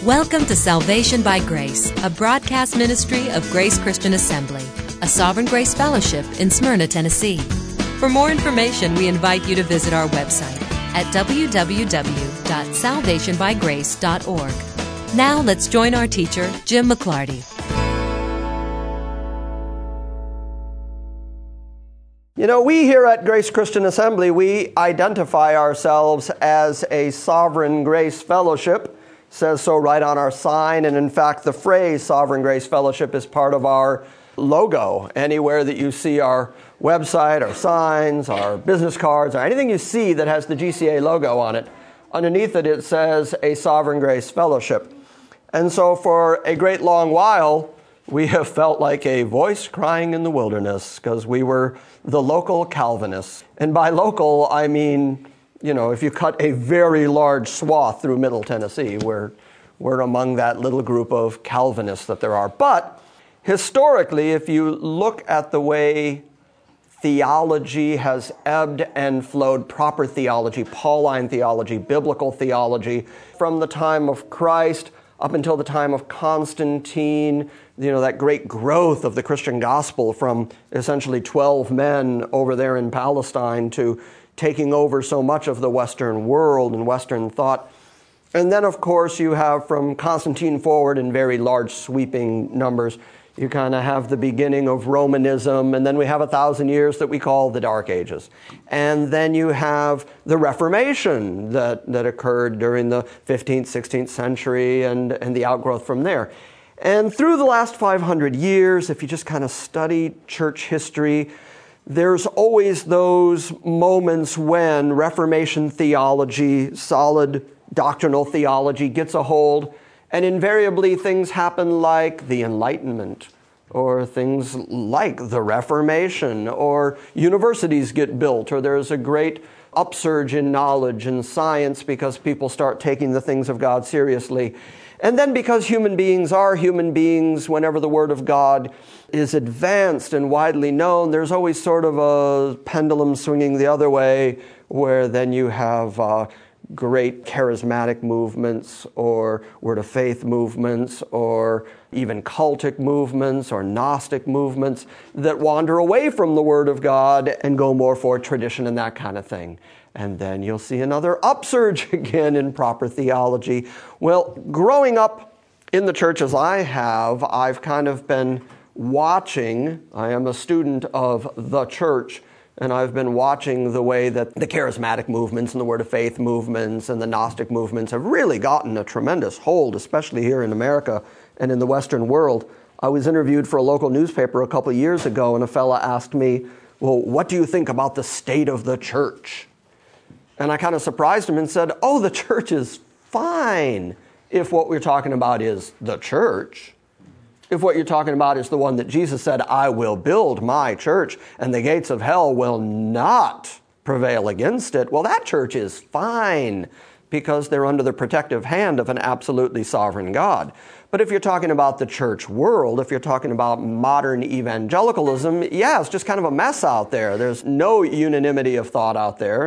Welcome to Salvation by Grace, a broadcast ministry of Grace Christian Assembly, a Sovereign Grace Fellowship in Smyrna, Tennessee. For more information, we invite you to visit our website at www.salvationbygrace.org. Now let's join our teacher, Jim McClarty. You know, we here at Grace Christian Assembly, we identify ourselves as a Sovereign Grace Fellowship. It says so right on our sign, and in fact, the phrase Sovereign Grace Fellowship is part of our logo. Anywhere that you see our website, our signs, our business cards, or anything you see that has the GCA logo on it, underneath it, it says a Sovereign Grace Fellowship. And so for a great long while, we have felt like a voice crying in the wilderness because we were the local Calvinists. And by local, I mean, you know, if you cut a very large swath through Middle Tennessee, we're among that little group of Calvinists that there are. But historically, if you look at the way theology has ebbed and flowed, proper theology, Pauline theology, biblical theology, from the time of Christ up until the time of Constantine, you know, that great growth of the Christian gospel from essentially 12 men over there in Palestine to taking over so much of the Western world and Western thought. And then, of course, you have from Constantine forward in very large sweeping numbers, you kind of have the beginning of Romanism, and then we have 1,000 years that we call the Dark Ages. And then you have the Reformation that occurred during the 15th, 16th century and the outgrowth from there. And through the last 500 years, if you just kind of study church history, there's always those moments when Reformation theology, solid doctrinal theology gets a hold, and invariably things happen like the Enlightenment, or things like the Reformation, or universities get built, or there's a great upsurge in knowledge and science because people start taking the things of God seriously. And then because human beings are human beings, whenever the Word of God is advanced and widely known, there's always sort of a pendulum swinging the other way, where then you have great charismatic movements or word of faith movements or even cultic movements or Gnostic movements that wander away from the Word of God and go more for tradition and that kind of thing. And then you'll see another upsurge again in proper theology. Well, growing up in the church as I have, I've kind of been watching. I am a student of the church, and I've been watching the way that the charismatic movements and the Word of Faith movements and the Gnostic movements have really gotten a tremendous hold, especially here in America and in the Western world. I was interviewed for a local newspaper a couple of years ago, and a fella asked me, well, what do you think about the state of the church? And I kind of surprised him and said, oh, the church is fine if what we're talking about is the church. If what you're talking about is the one that Jesus said, I will build my church and the gates of hell will not prevail against it, well, that church is fine because they're under the protective hand of an absolutely sovereign God. But if you're talking about the church world, if you're talking about modern evangelicalism, yeah, it's just kind of a mess out there. There's no unanimity of thought out there.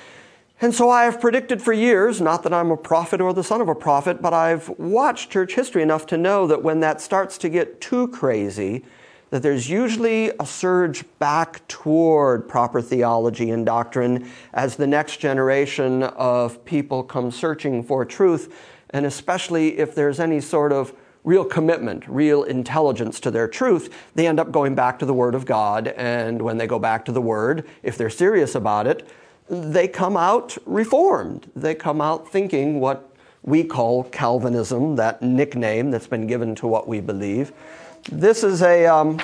And so I have predicted for years, not that I'm a prophet or the son of a prophet, but I've watched church history enough to know that when that starts to get too crazy, that there's usually a surge back toward proper theology and doctrine as the next generation of people come searching for truth, and especially if there's any sort of real commitment, real intelligence to their truth, they end up going back to the Word of God, and when they go back to the Word, if they're serious about it, they come out reformed. They come out thinking what we call Calvinism, that nickname that's been given to what we believe. This is a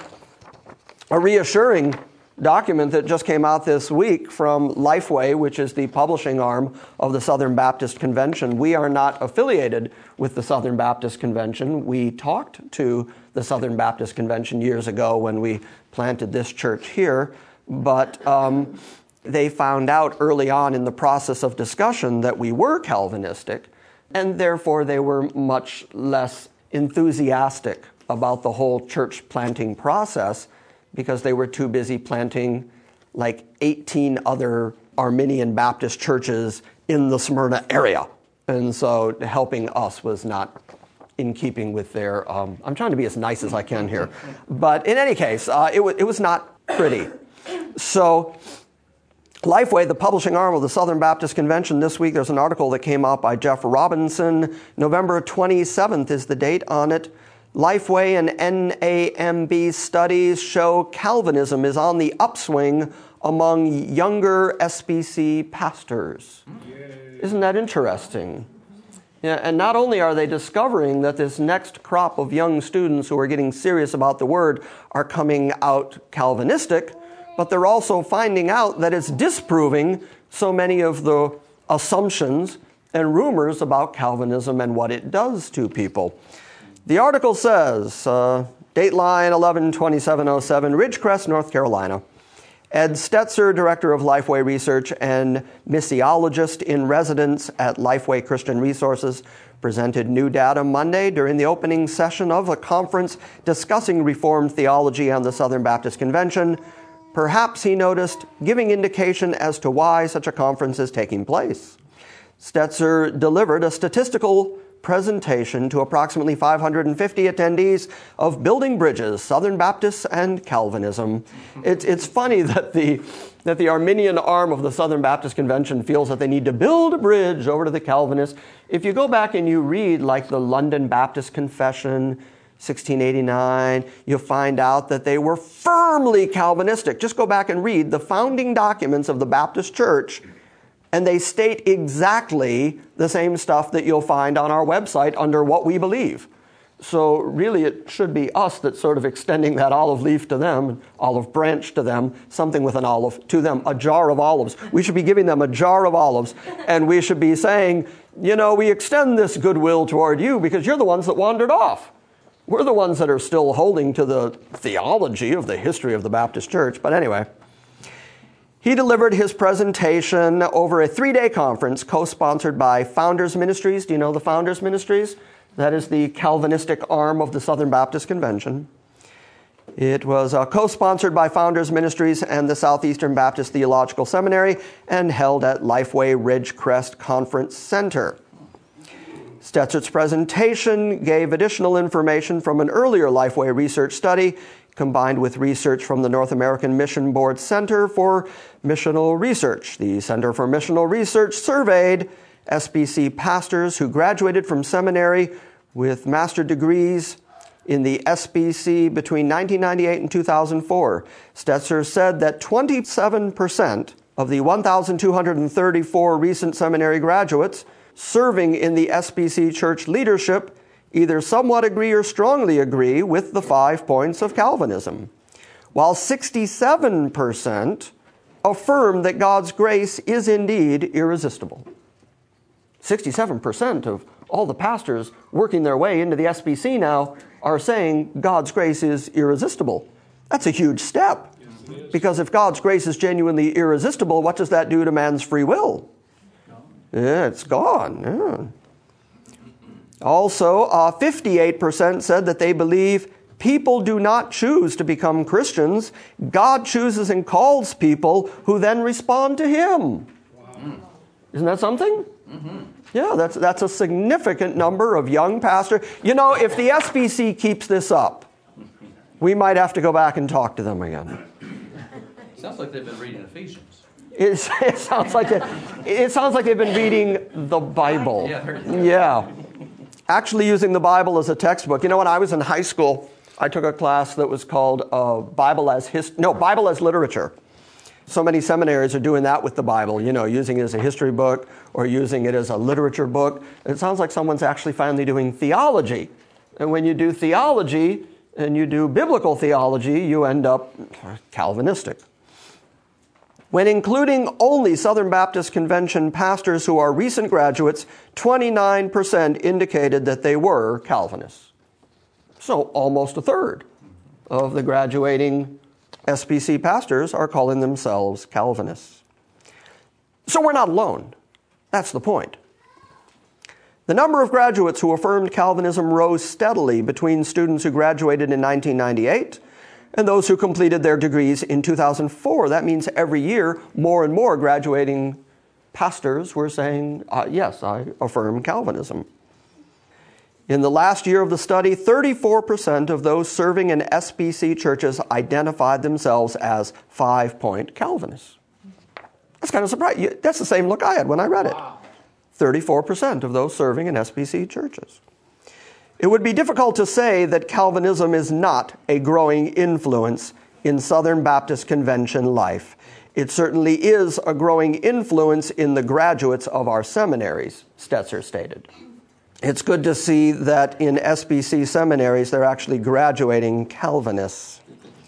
reassuring document that just came out this week from Lifeway, which is the publishing arm of the Southern Baptist Convention. We are not affiliated with the Southern Baptist Convention. We talked to the Southern Baptist Convention years ago when we planted this church here, but they found out early on in the process of discussion that we were Calvinistic, and therefore they were much less enthusiastic about the whole church planting process because they were too busy planting like 18 other Arminian Baptist churches in the Smyrna area. And so helping us was not in keeping with their, I'm trying to be as nice as I can here. But in any case, it was not pretty. So Lifeway, the publishing arm of the Southern Baptist Convention, this week there's an article that came out by Jeff Robinson. November 27th is the date on it. Lifeway and NAMB studies show Calvinism is on the upswing among younger SBC pastors. Yay. Isn't that interesting? Yeah, and not only are they discovering that this next crop of young students who are getting serious about the word are coming out Calvinistic, but they're also finding out that it's disproving so many of the assumptions and rumors about Calvinism and what it does to people. The article says, Dateline 11/27/07, Ridgecrest, North Carolina. Ed Stetzer, Director of Lifeway Research and missiologist in residence at Lifeway Christian Resources, presented new data Monday during the opening session of a conference discussing Reformed theology and the Southern Baptist Convention. Perhaps, he noticed, giving indication as to why such a conference is taking place. Stetzer delivered a statistical presentation to approximately 550 attendees of Building Bridges, Southern Baptists and Calvinism. It's funny that the Arminian arm of the Southern Baptist Convention feels that they need to build a bridge over to the Calvinists. If you go back and you read like the London Baptist Confession, 1689, you'll find out that they were firmly Calvinistic. Just go back and read the founding documents of the Baptist Church, and they state exactly the same stuff that you'll find on our website under What We Believe. So really it should be us that's sort of extending that olive leaf to them, olive branch to them, something with an olive to them, a jar of olives. We should be giving them a jar of olives, and we should be saying, you know, we extend this goodwill toward you because you're the ones that wandered off. We're the ones that are still holding to the theology of the history of the Baptist Church. But anyway, he delivered his presentation over a 3-day conference co-sponsored by Founders Ministries. Do you know the Founders Ministries? That is the Calvinistic arm of the Southern Baptist Convention. It was co-sponsored by Founders Ministries and the Southeastern Baptist Theological Seminary and held at Lifeway Ridgecrest Conference Center. Stetzer's presentation gave additional information from an earlier Lifeway research study combined with research from the North American Mission Board Center for Missional Research. The Center for Missional Research surveyed SBC pastors who graduated from seminary with master degrees in the SBC between 1998 and 2004. Stetzer said that 27% of the 1,234 recent seminary graduates serving in the SBC church leadership either somewhat agree or strongly agree with the 5 points of Calvinism, while 67% affirm that God's grace is indeed irresistible. 67% of all the pastors working their way into the SBC now are saying God's grace is irresistible. That's a huge step, because if God's grace is genuinely irresistible, what does that do to man's free will? Yeah, it's gone. Yeah. Also, 58% said that they believe people do not choose to become Christians. God chooses and calls people who then respond to Him. Wow. Isn't that something? Mm-hmm. Yeah, that's a significant number of young pastors. You know, if the SBC keeps this up, we might have to go back and talk to them again. Sounds like they've been reading Ephesians. It sounds like they've been reading the Bible. Yeah. Actually using the Bible as a textbook. You know, when I was in high school, I took a class that was called Bible as Literature. So many seminaries are doing that with the Bible, you know, using it as a history book or using it as a literature book. It sounds like someone's actually finally doing theology. And when you do theology and you do biblical theology, you end up Calvinistic. When including only Southern Baptist Convention pastors who are recent graduates, 29% indicated that they were Calvinists. So almost a third of the graduating SBC pastors are calling themselves Calvinists. So we're not alone. That's the point. The number of graduates who affirmed Calvinism rose steadily between students who graduated in 1998 and those who completed their degrees in 2004. That means every year, more and more graduating pastors were saying, yes, I affirm Calvinism. In the last year of the study, 34% of those serving in SBC churches identified themselves as 5-point Calvinists. That's kind of surprising. That's the same look I had when I read it. 34% of those serving in SBC churches. It would be difficult to say that Calvinism is not a growing influence in Southern Baptist Convention life. It certainly is a growing influence in the graduates of our seminaries, Stetzer stated. It's good to see that in SBC seminaries, they're actually graduating Calvinists.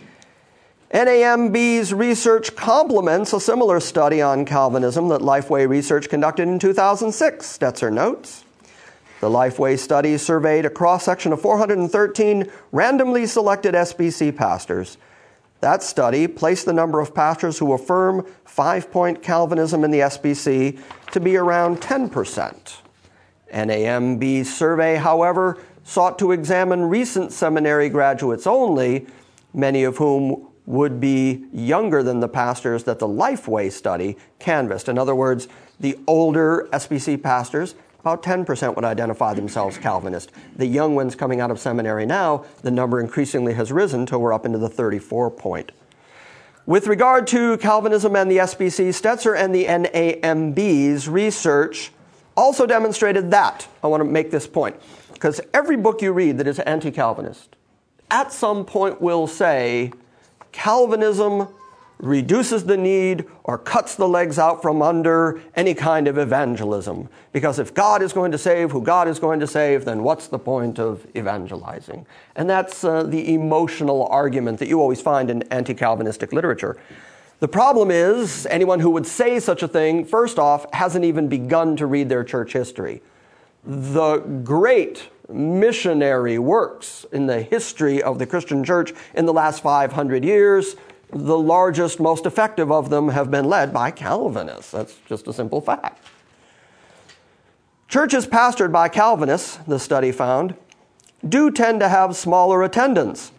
NAMB's research complements a similar study on Calvinism that Lifeway Research conducted in 2006, Stetzer notes. The Lifeway study surveyed a cross-section of 413 randomly selected SBC pastors. That study placed the number of pastors who affirm 5-point Calvinism in the SBC to be around 10%. NAMB's survey, however, sought to examine recent seminary graduates only, many of whom would be younger than the pastors that the Lifeway study canvassed. In other words, the older SBC pastors, about 10% would identify themselves Calvinist. The young ones coming out of seminary now, the number increasingly has risen till we're up into the 34 point. With regard to Calvinism and the SBC, Stetzer and the NAMB's research also demonstrated that. I want to make this point, because every book you read that is anti-Calvinist at some point will say Calvinism reduces the need or cuts the legs out from under any kind of evangelism. Because if God is going to save who God is going to save, then what's the point of evangelizing? And that's the emotional argument that you always find in anti-Calvinistic literature. The problem is, anyone who would say such a thing, first off, hasn't even begun to read their church history. The great missionary works in the history of the Christian church in the last 500 years, the largest, most effective of them have been led by Calvinists. That's just a simple fact. Churches pastored by Calvinists, the study found, do tend to have smaller attendance.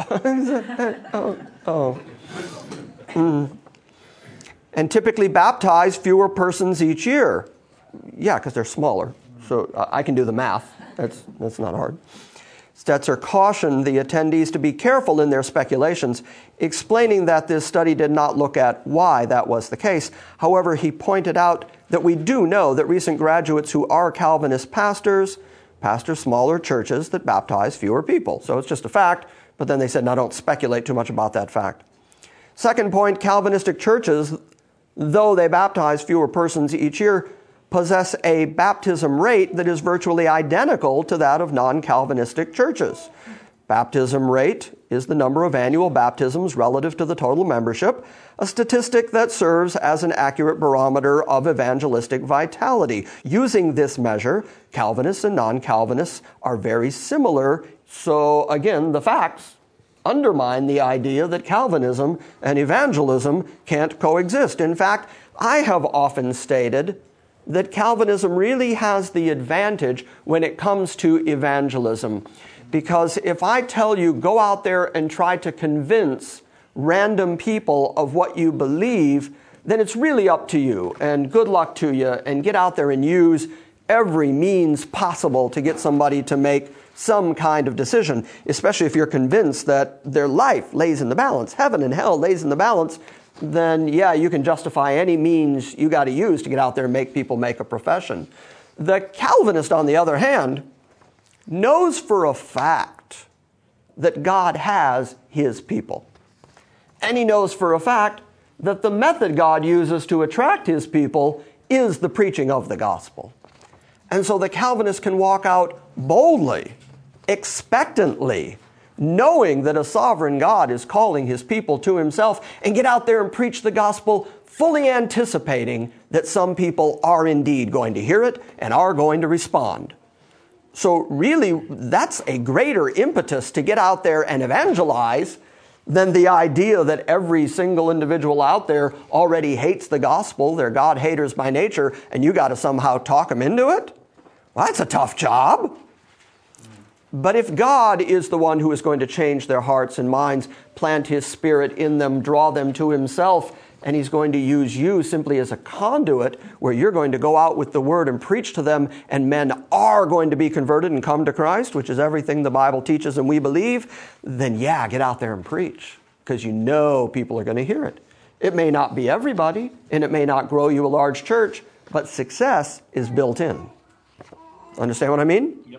And typically baptize fewer persons each year. Yeah, because they're smaller. So I can do the math. That's not hard. Stetzer cautioned the attendees to be careful in their speculations, explaining that this study did not look at why that was the case. However, he pointed out that we do know that recent graduates who are Calvinist pastors pastor smaller churches that baptize fewer people. So it's just a fact, but then they said, now don't speculate too much about that fact. Second point, Calvinistic churches, though they baptize fewer persons each year, possess a baptism rate that is virtually identical to that of non-Calvinistic churches. Baptism rate is the number of annual baptisms relative to the total membership, a statistic that serves as an accurate barometer of evangelistic vitality. Using this measure, Calvinists and non-Calvinists are very similar. So again, the facts undermine the idea that Calvinism and evangelism can't coexist. In fact, I have often stated that Calvinism really has the advantage when it comes to evangelism. Because if I tell you, go out there and try to convince random people of what you believe, then it's really up to you, and good luck to you, and get out there and use every means possible to get somebody to make some kind of decision, especially if you're convinced that their life lays in the balance, heaven and hell lays in the balance, then yeah, you can justify any means you got to use to get out there and make people make a profession. The Calvinist, on the other hand, knows for a fact that God has his people. And he knows for a fact that the method God uses to attract his people is the preaching of the gospel. And so the Calvinist can walk out boldly, expectantly, knowing that a sovereign God is calling his people to himself, and get out there and preach the gospel, fully anticipating that some people are indeed going to hear it and are going to respond. So really, that's a greater impetus to get out there and evangelize than the idea that every single individual out there already hates the gospel. They're God haters by nature, and you got to somehow talk them into it. Well, that's a tough job. But if God is the one who is going to change their hearts and minds, plant his spirit in them, draw them to himself, and he's going to use you simply as a conduit where you're going to go out with the word and preach to them, and men are going to be converted and come to Christ, which is everything the Bible teaches and we believe, then yeah, get out there and preach, because you know people are going to hear it. It may not be everybody, and it may not grow you a large church, but success is built in. Understand what I mean? Yep.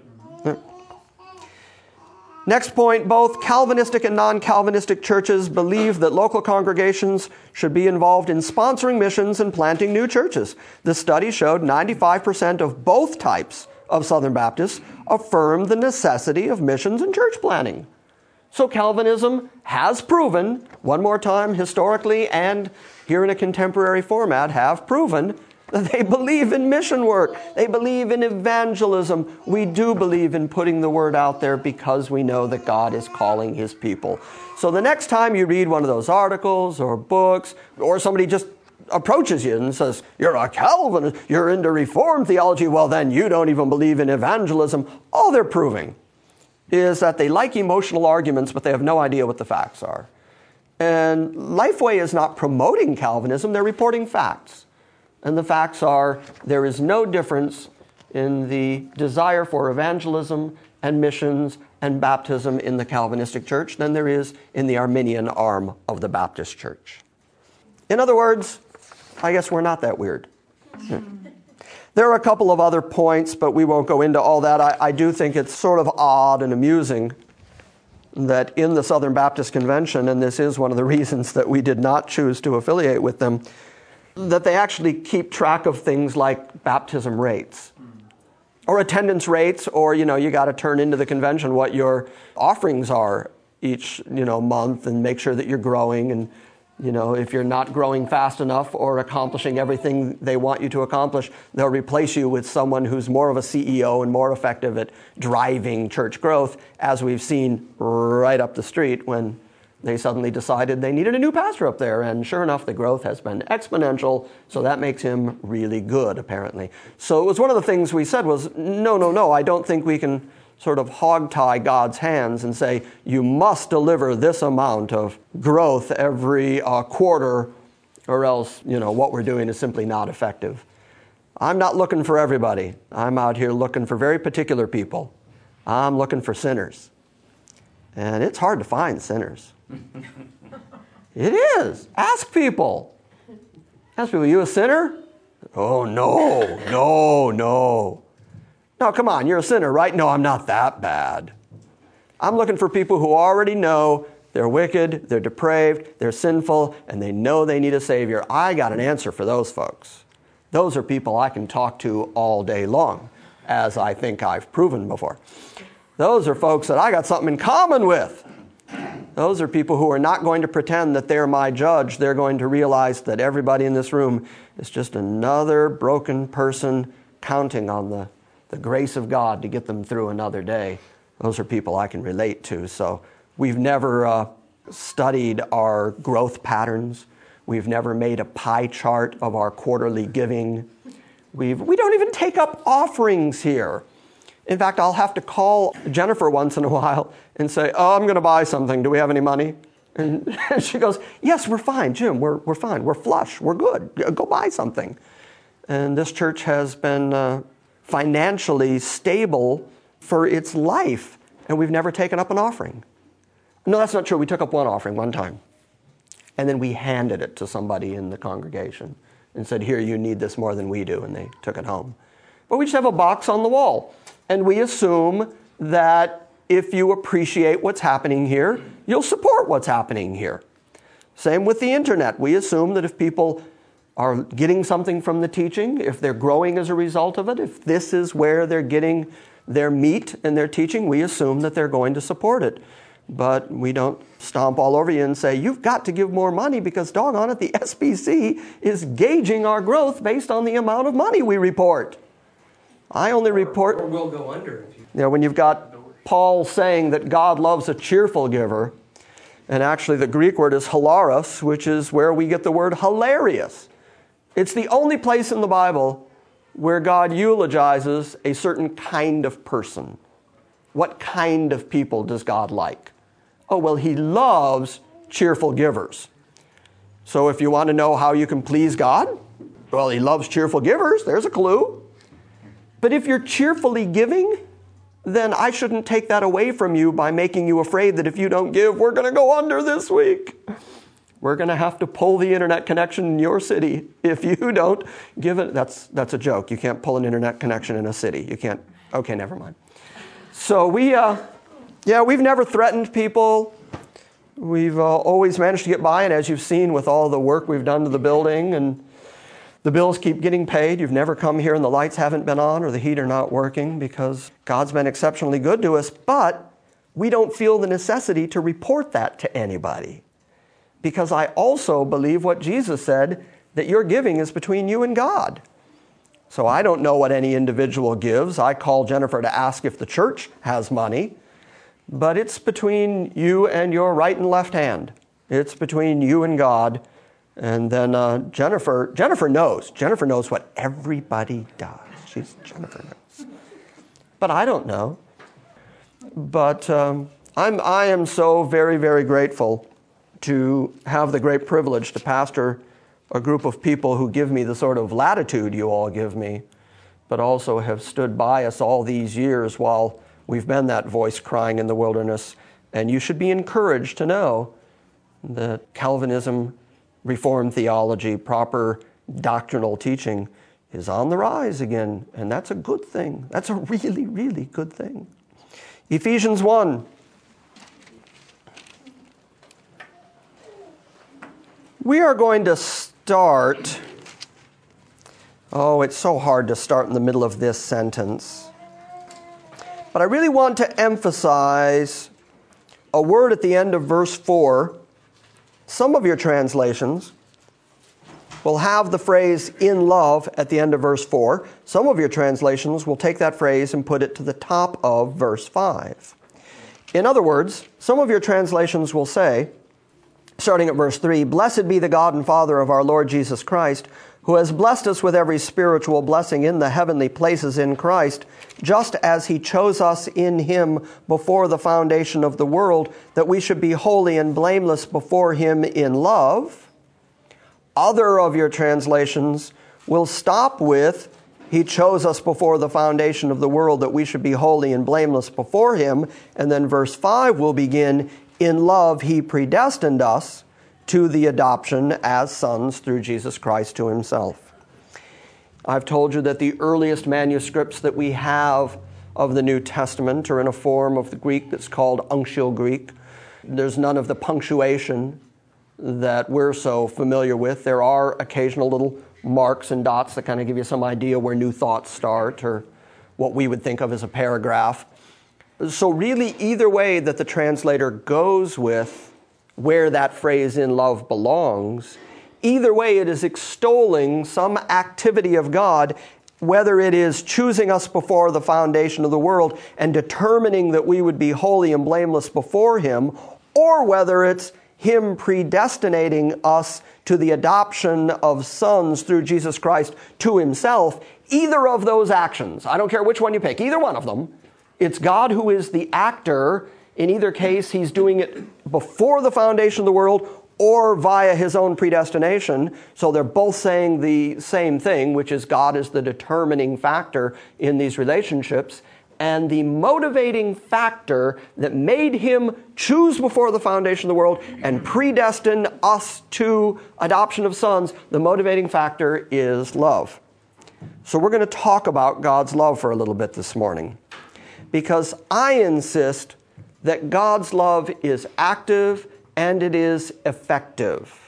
Next point, both Calvinistic and non-Calvinistic churches believe that local congregations should be involved in sponsoring missions and planting new churches. The study showed 95% of both types of Southern Baptists affirm the necessity of missions and church planting. So Calvinism has proven, one more time, historically and here in a contemporary format, have proven that they believe in mission work. They believe in evangelism. We do believe in putting the word out there because we know that God is calling his people. So the next time you read one of those articles or books, or somebody just approaches you and says, you're a Calvinist, you're into Reformed theology, well then you don't even believe in evangelism. All they're proving is that they like emotional arguments, but they have no idea what the facts are. And Lifeway is not promoting Calvinism, they're reporting facts. And the facts are, there is no difference in the desire for evangelism and missions and baptism in the Calvinistic Church than there is in the Arminian arm of the Baptist Church. In other words, I guess we're not that weird. There are a couple of other points, but we won't go into all that. I do think it's sort of odd and amusing that in the Southern Baptist Convention, and this is one of the reasons that we did not choose to affiliate with them, that they actually keep track of things like baptism rates or attendance rates, or, you got to turn into the convention what your offerings are each, month, and make sure that you're growing. And, if you're not growing fast enough or accomplishing everything they want you to accomplish, they'll replace you with someone who's more of a CEO and more effective at driving church growth, as we've seen right up the street when they suddenly decided they needed a new pastor up there, and sure enough, the growth has been exponential, so that makes him really good, apparently. So it was one of the things we said was, no, I don't think we can sort of hog-tie God's hands and say, you must deliver this amount of growth every quarter, or else, what we're doing is simply not effective. I'm not looking for everybody. I'm out here looking for very particular people. I'm looking for sinners. And it's hard to find sinners. It is. Ask people. Ask people, you a sinner? Oh, no. No, come on, you're a sinner, right? No, I'm not that bad. I'm looking for people who already know they're wicked, they're depraved, they're sinful, and they know they need a Savior. I got an answer for those folks. Those are people I can talk to all day long, as I think I've proven before. Those are folks that I got something in common with. Those are people who are not going to pretend that they're my judge. They're going to realize that everybody in this room is just another broken person counting on the grace of God to get them through another day. Those are people I can relate to. So we've never studied our growth patterns. We've never made a pie chart of our quarterly giving. We don't even take up offerings here. In fact, I'll have to call Jennifer once in a while and say, I'm going to buy something. Do we have any money? And she goes, yes, we're fine, Jim. We're fine. We're flush. We're good. Go buy something. And this church has been financially stable for its life, and we've never taken up an offering. No, that's not true. We took up one offering one time, and then we handed it to somebody in the congregation and said, here, you need this more than we do, and they took it home. But we just have a box on the wall. And we assume that if you appreciate what's happening here, you'll support what's happening here. Same with the internet. We assume that if people are getting something from the teaching, if they're growing as a result of it, if this is where they're getting their meat and their teaching, we assume that they're going to support it. But we don't stomp all over you and say, you've got to give more money because, doggone it, the SBC is gauging our growth based on the amount of money we report. I only report... Or we'll go under. If you when you've got Paul saying that God loves a cheerful giver, and actually the Greek word is hilaros, which is where we get the word hilarious. It's the only place in the Bible where God eulogizes a certain kind of person. What kind of people does God like? Oh, well, he loves cheerful givers. So if you want to know how you can please God, well, he loves cheerful givers. There's a clue. But if you're cheerfully giving, then I shouldn't take that away from you by making you afraid that if you don't give, we're going to go under this week. We're going to have to pull the internet connection in your city if you don't give it. That's a joke. You can't pull an internet connection in a city. You can't. Okay, never mind. So we've never threatened people. We've always managed to get by, and as you've seen with all the work we've done to the building, and the bills keep getting paid. You've never come here and the lights haven't been on or the heater not working because God's been exceptionally good to us, but we don't feel the necessity to report that to anybody. Because I also believe what Jesus said, that your giving is between you and God. So I don't know what any individual gives. I call Jennifer to ask if the church has money. But it's between you and your right and left hand. It's between you and God. And then Jennifer knows. Jennifer knows what everybody does. Jennifer knows. But I don't know. But I am so very, very grateful to have the great privilege to pastor a group of people who give me the sort of latitude you all give me, but also have stood by us all these years while we've been that voice crying in the wilderness. And you should be encouraged to know that Calvinism, Reformed theology, proper doctrinal teaching is on the rise again. And that's a good thing. That's a really, really good thing. Ephesians 1. We are going to start. Oh, it's so hard to start in the middle of this sentence. But I really want to emphasize a word at the end of verse 4. Some of your translations will have the phrase "in love" at the end of verse 4. Some of your translations will take that phrase and put it to the top of verse 5. In other words, some of your translations will say, starting at verse 3, "Blessed be the God and Father of our Lord Jesus Christ, who has blessed us with every spiritual blessing in the heavenly places in Christ, just as he chose us in him before the foundation of the world, that we should be holy and blameless before him in love." Other of your translations will stop with, "He chose us before the foundation of the world, that we should be holy and blameless before him." And then verse 5 will begin, "In love he predestined us to the adoption as sons through Jesus Christ to himself." I've told you that the earliest manuscripts that we have of the New Testament are in a form of the Greek that's called Uncial Greek. There's none of the punctuation that we're so familiar with. There are occasional little marks and dots that kind of give you some idea where new thoughts start or what we would think of as a paragraph. So really, either way that the translator goes with where that phrase "in love" belongs, either way it is extolling some activity of God, whether it is choosing us before the foundation of the world and determining that we would be holy and blameless before him, or whether it's him predestinating us to the adoption of sons through Jesus Christ to himself. Either of those actions, I don't care which one you pick, either one of them, it's God who is the actor. In either case, he's doing it before the foundation of the world or via his own predestination. So they're both saying the same thing, which is God is the determining factor in these relationships. And the motivating factor that made him choose before the foundation of the world and predestine us to adoption of sons, the motivating factor is love. So we're going to talk about God's love for a little bit this morning, because I insist that God's love is active and it is effective.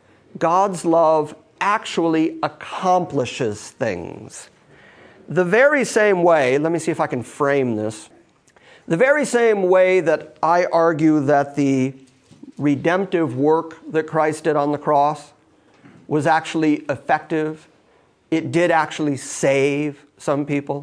God's love actually accomplishes things. The very same way, let me see if I can frame this, the very same way that I argue that the redemptive work that Christ did on the cross was actually effective, it did actually save some people.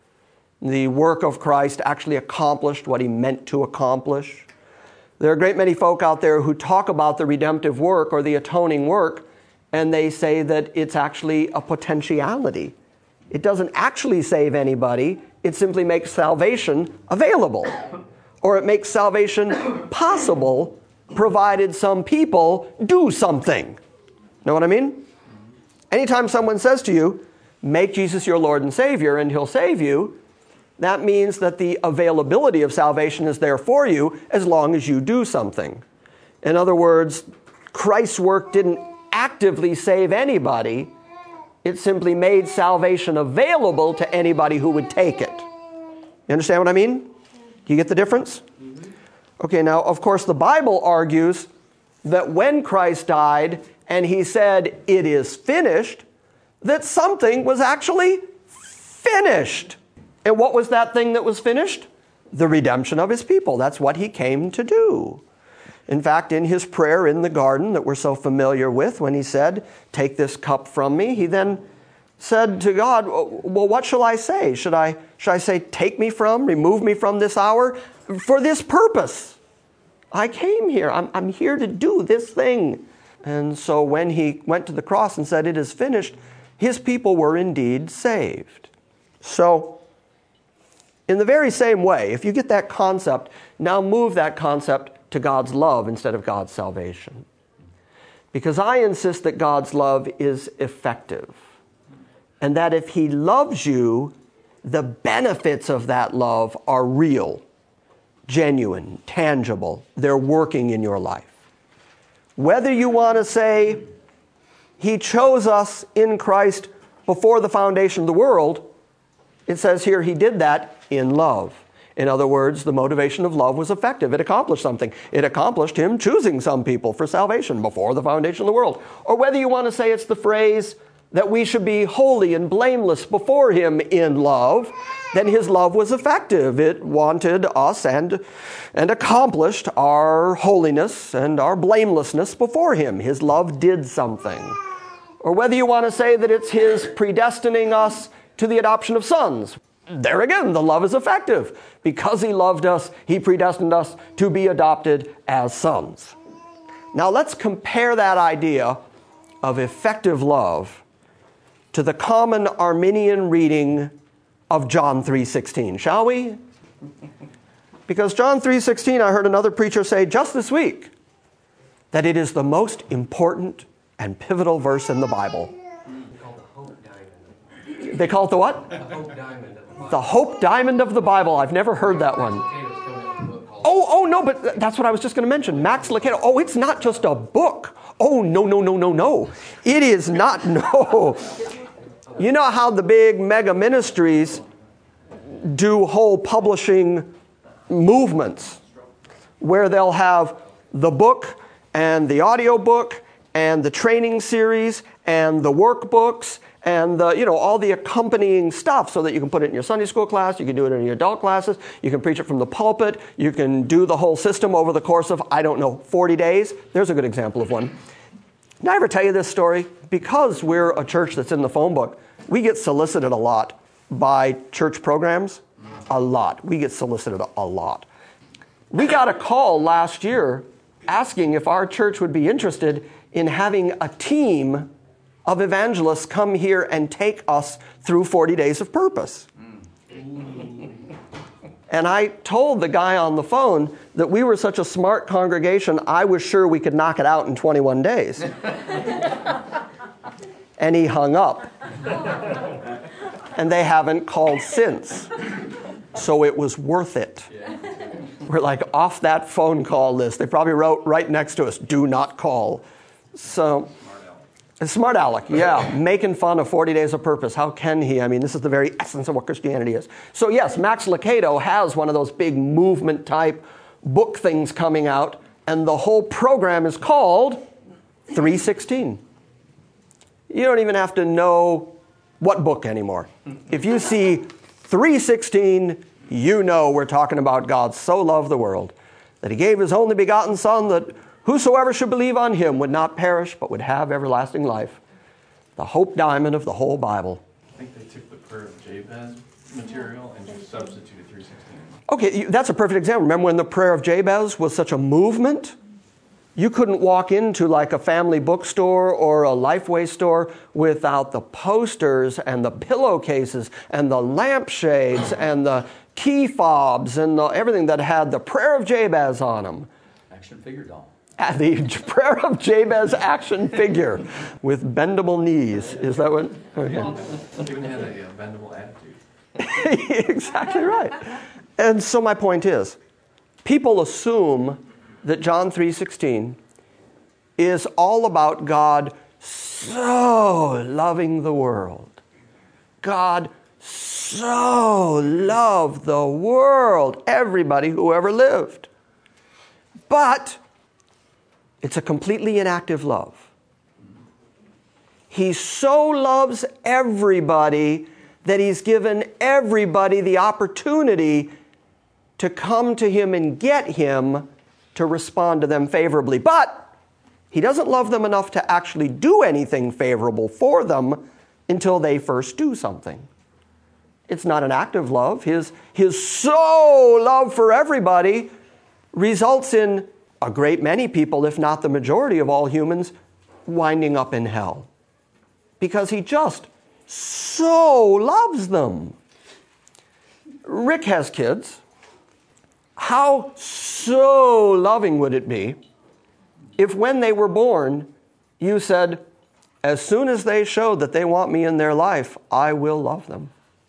The work of Christ actually accomplished what he meant to accomplish. There are a great many folk out there who talk about the redemptive work or the atoning work, and they say that it's actually a potentiality. It doesn't actually save anybody. It simply makes salvation available. Or it makes salvation possible, provided some people do something. Know what I mean? Anytime someone says to you, make Jesus your Lord and Savior and he'll save you, that means that the availability of salvation is there for you as long as you do something. In other words, Christ's work didn't actively save anybody. It simply made salvation available to anybody who would take it. You understand what I mean? Do you get the difference? Okay, now, of course, the Bible argues that when Christ died and he said, it is finished, that something was actually finished. And what was that thing that was finished? The redemption of his people. That's what he came to do. In fact, in his prayer in the garden that we're so familiar with, when he said, take this cup from me, he then said to God, well, what shall I say? Should I say, take me from, remove me from this hour? For this purpose, I came here. I'm here to do this thing. And so when he went to the cross and said, it is finished, his people were indeed saved. So, in the very same way, if you get that concept, now move that concept to God's love instead of God's salvation. Because I insist that God's love is effective. And that if he loves you, the benefits of that love are real, genuine, tangible. They're working in your life. Whether you want to say, he chose us in Christ before the foundation of the world, it says here he did that in love. In other words, the motivation of love was effective. It accomplished something. It accomplished him choosing some people for salvation before the foundation of the world. Or whether you want to say it's the phrase that we should be holy and blameless before him in love, then his love was effective. It wanted us and accomplished our holiness and our blamelessness before him. His love did something. Or whether you want to say that it's his predestining us to the adoption of sons. There again, the love is effective. Because he loved us, he predestined us to be adopted as sons. Now let's compare that idea of effective love to the common Arminian reading of John 3:16, shall we? Because John 3:16, I heard another preacher say just this week that it is the most important and pivotal verse in the Bible. They call it the what? The Hope Diamond. The Hope Diamond of the Bible. I've never heard that one. Oh, no, but that's what I was just going to mention. Max Lucado. Oh, it's not just a book. Oh, no. It is not, no. You know how the big mega ministries do whole publishing movements where they'll have the book and the audio book and the training series and the workbooks and all the accompanying stuff so that you can put it in your Sunday school class, you can do it in your adult classes, you can preach it from the pulpit, you can do the whole system over the course of, 40 days. There's a good example of one. Did I ever tell you this story? Because we're a church that's in the phone book, we get solicited a lot by church programs. A lot. We get solicited a lot. We got a call last year asking if our church would be interested in having a team of evangelists come here and take us through 40 days of purpose. And I told the guy on the phone that we were such a smart congregation, I was sure we could knock it out in 21 days. And he hung up. And they haven't called since. So it was worth it. We're like off that phone call list. They probably wrote right next to us, do not call. So, Smart Aleck, yeah, making fun of 40 Days of Purpose. How can he? I mean, this is the very essence of what Christianity is. So yes, Max Lucado has one of those big movement type book things coming out, and the whole program is called 3:16. You don't even have to know what book anymore. If you see 3:16, you know we're talking about God so loved the world that he gave his only begotten Son, that whosoever should believe on him would not perish, but would have everlasting life. The Hope Diamond of the whole Bible. I think they took the prayer of Jabez material and just substituted 3:16. Okay, that's a perfect example. Remember when the prayer of Jabez was such a movement? You couldn't walk into like a family bookstore or a Lifeway store without the posters and the pillowcases and the lampshades and the key fobs and everything that had the prayer of Jabez on them. Action figure doll. The prayer of Jabez action figure with bendable knees. Is that what? Okay. Even had a bendable attitude. Exactly right. And so my point is, people assume that John 3:16 is all about God so loving the world. God so loved the world, everybody who ever lived. But it's a completely inactive love. He so loves everybody that he's given everybody the opportunity to come to him and get him to respond to them favorably. But he doesn't love them enough to actually do anything favorable for them until they first do something. It's not an active love. His so love for everybody results in a great many people, if not the majority of all humans, winding up in hell. Because he just so loves them. Rick has kids. How so loving would it be if when they were born, you said, as soon as they show that they want me in their life, I will love them.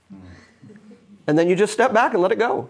And then you just step back and let it go.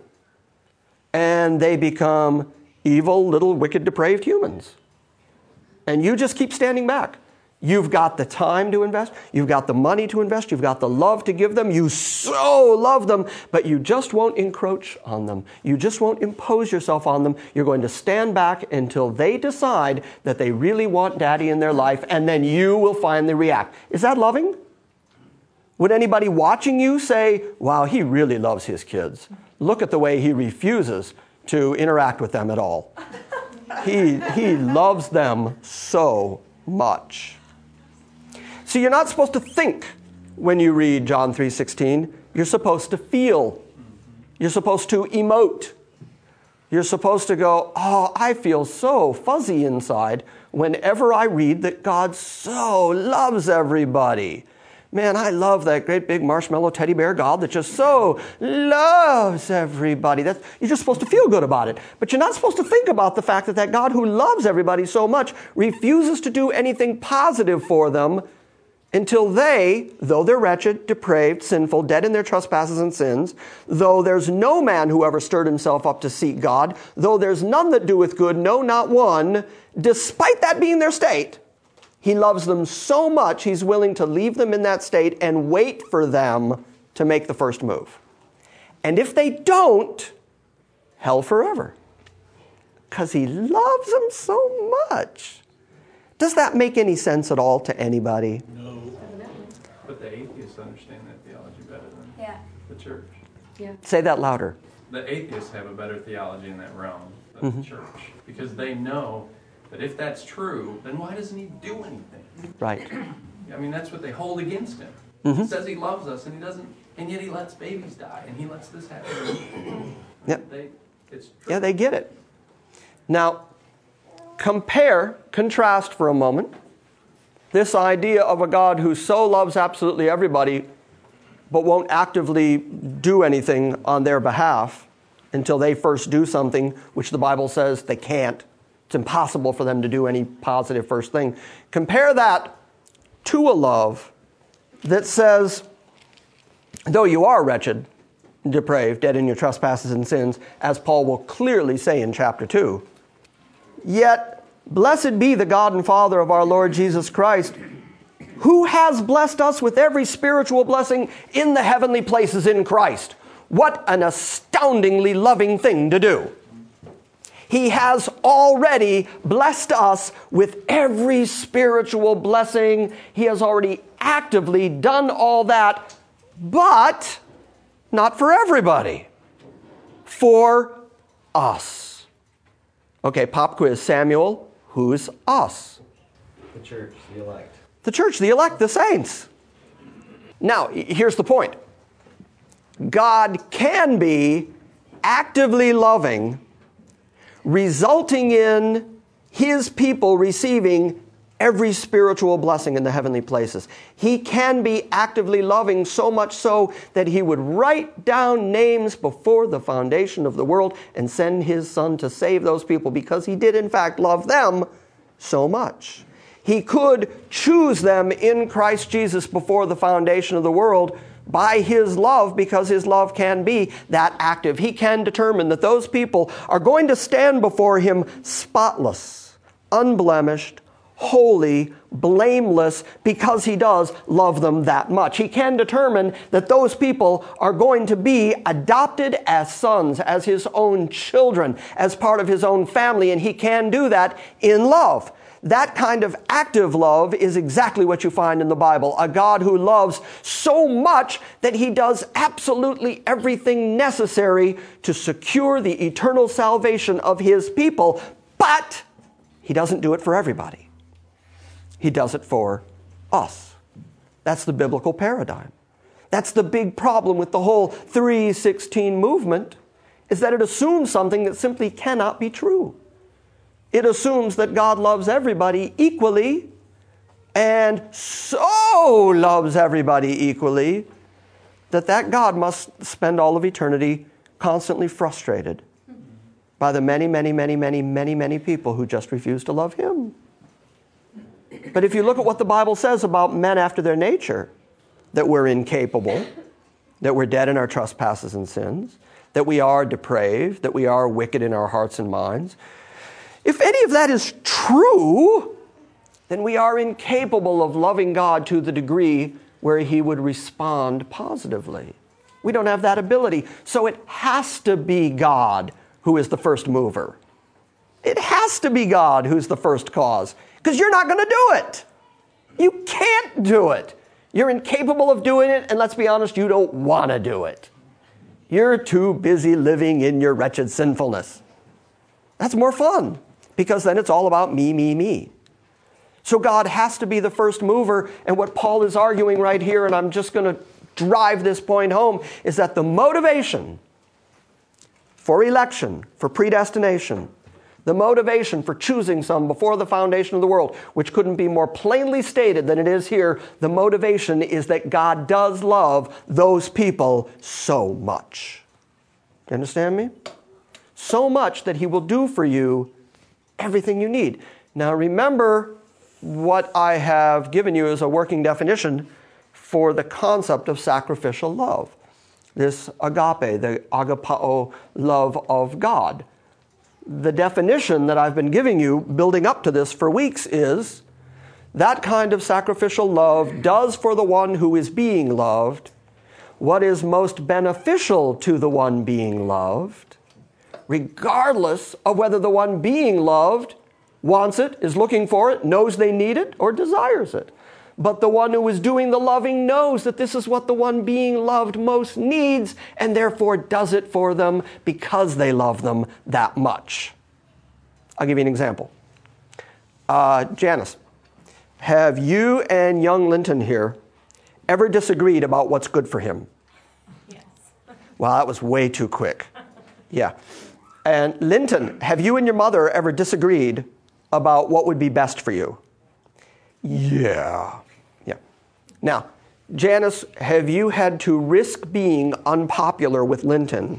And they become evil, little, wicked, depraved humans. And you just keep standing back. You've got the time to invest. You've got the money to invest. You've got the love to give them. You so love them, but you just won't encroach on them. You just won't impose yourself on them. You're going to stand back until they decide that they really want daddy in their life, and then you will finally react. Is that loving? Would anybody watching you say, wow, he really loves his kids. Look at the way he refuses to interact with them at all. He loves them so much. So you're not supposed to think when you read John 3:16. You're supposed to feel. You're supposed to emote. You're supposed to go, oh, I feel so fuzzy inside whenever I read that God so loves everybody. Man, I love that great big marshmallow teddy bear God that just so loves everybody. You're just supposed to feel good about it. But you're not supposed to think about the fact that God who loves everybody so much refuses to do anything positive for them until they, though they're wretched, depraved, sinful, dead in their trespasses and sins, though there's no man who ever stirred himself up to seek God, though there's none that doeth good, no, not one, despite that being their state, he loves them so much, he's willing to leave them in that state and wait for them to make the first move. And if they don't, hell forever. Because he loves them so much. Does that make any sense at all to anybody? No. But the atheists understand that theology better than the church. Yeah. Say that louder. The atheists have a better theology in that realm than the church. Because they know that if that's true, then why doesn't he do anything? Right. I mean, that's what they hold against him. He says he loves us, and he doesn't, and yet he lets babies die, and he lets this happen. Yep. It's true. Yeah, they get it. Now, contrast for a moment, this idea of a God who so loves absolutely everybody, but won't actively do anything on their behalf until they first do something, which the Bible says they can't. It's impossible for them to do any positive first thing. Compare that to a love that says, though you are wretched, depraved, dead in your trespasses and sins, as Paul will clearly say in chapter 2, yet blessed be the God and Father of our Lord Jesus Christ, who has blessed us with every spiritual blessing in the heavenly places in Christ. What an astoundingly loving thing to do. He has already blessed us with every spiritual blessing. He has already actively done all that, but not for everybody. For us. Okay, pop quiz. Samuel, who's us? The church, the elect. The church, the elect, the saints. Now, here's the point. God can be actively loving, resulting in his people receiving every spiritual blessing in the heavenly places. He can be actively loving, so much so that he would write down names before the foundation of the world and send his Son to save those people because he did in fact love them so much. He could choose them in Christ Jesus before the foundation of the world by his love, because his love can be that active. He can determine that those people are going to stand before him spotless, unblemished, holy, blameless, because he does love them that much. He can determine that those people are going to be adopted as sons, as his own children, as part of his own family, and he can do that in love. That kind of active love is exactly what you find in the Bible. A God who loves so much that he does absolutely everything necessary to secure the eternal salvation of his people, but he doesn't do it for everybody. He does it for us. That's the biblical paradigm. That's the big problem with the whole 3:16 movement, is that it assumes something that simply cannot be true. It assumes that God loves everybody equally, and so loves everybody equally that God must spend all of eternity constantly frustrated by the many people who just refuse to love him. But if you look at what the Bible says about men after their nature, that we're incapable, that we're dead in our trespasses and sins, that we are depraved, that we are wicked in our hearts and minds, if any of that is true, then we are incapable of loving God to the degree where he would respond positively. We don't have that ability. So it has to be God who is the first mover. It has to be God who's the first cause, because you're not going to do it. You can't do it. You're incapable of doing it, and let's be honest, you don't want to do it. You're too busy living in your wretched sinfulness. That's more fun, because then it's all about me. So God has to be the first mover, and what Paul is arguing right here, and I'm just going to drive this point home, is that the motivation for election, for predestination, the motivation for choosing some before the foundation of the world, which couldn't be more plainly stated than it is here, the motivation is that God does love those people so much. You understand me? So much that he will do for you everything you need. Now remember, what I have given you is a working definition for the concept of sacrificial love. This agape, the agapao love of God. The definition that I've been giving you, building up to this for weeks, is that kind of sacrificial love does for the one who is being loved what is most beneficial to the one being loved, regardless of whether the one being loved wants it, is looking for it, knows they need it, or desires it. But the one who is doing the loving knows that this is what the one being loved most needs, and therefore does it for them because they love them that much. I'll give you an example. Janice, have you and young Linton here ever disagreed about what's good for him? Yes. Well, that was way too quick. Yeah. And Linton, have you and your mother ever disagreed about what would be best for you? Yeah. Now, Janice, have you had to risk being unpopular with Linton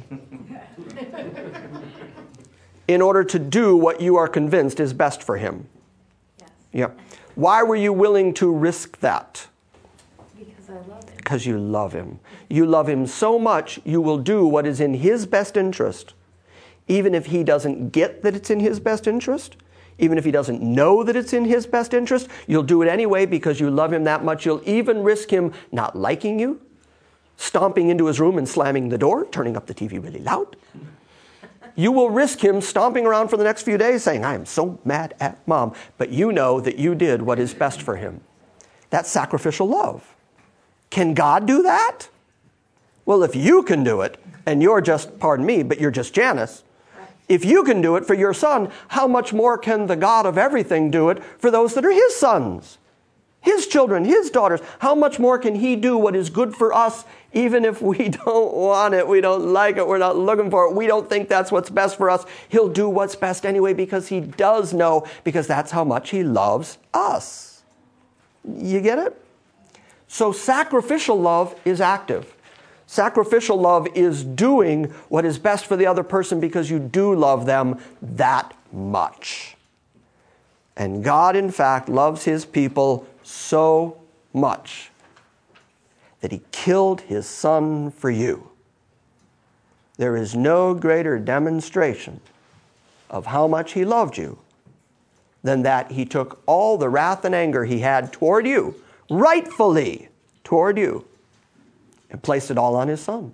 in order to do what you are convinced is best for him? Yes. Yeah. Why were you willing to risk that? Because I love him. Because you love him. You love him so much, you will do what is in his best interest, even if he doesn't get that it's in his best interest. Even if he doesn't know that it's in his best interest, you'll do it anyway because you love him that much. You'll even risk him not liking you, stomping into his room and slamming the door, turning up the TV really loud. You will risk him stomping around for the next few days saying, I am so mad at Mom. But you know that you did what is best for him. That's sacrificial love. Can God do that? Well, if you can do it, and you're just, pardon me, but you're just Janice, if you can do it for your son, how much more can the God of everything do it for those that are his sons, His children, His daughters. How much more can He do what is good for us, even if we don't want it, we don't like it, we're not looking for it, we don't think that's what's best for us. He'll do what's best anyway because He does know, because that's how much He loves us. You get it? So sacrificial love is active. Sacrificial love is doing what is best for the other person because you do love them that much. And God, in fact, loves His people so much that He killed His Son for you. There is no greater demonstration of how much He loved you than that He took all the wrath and anger He had toward you, rightfully toward you, and placed it all on His Son.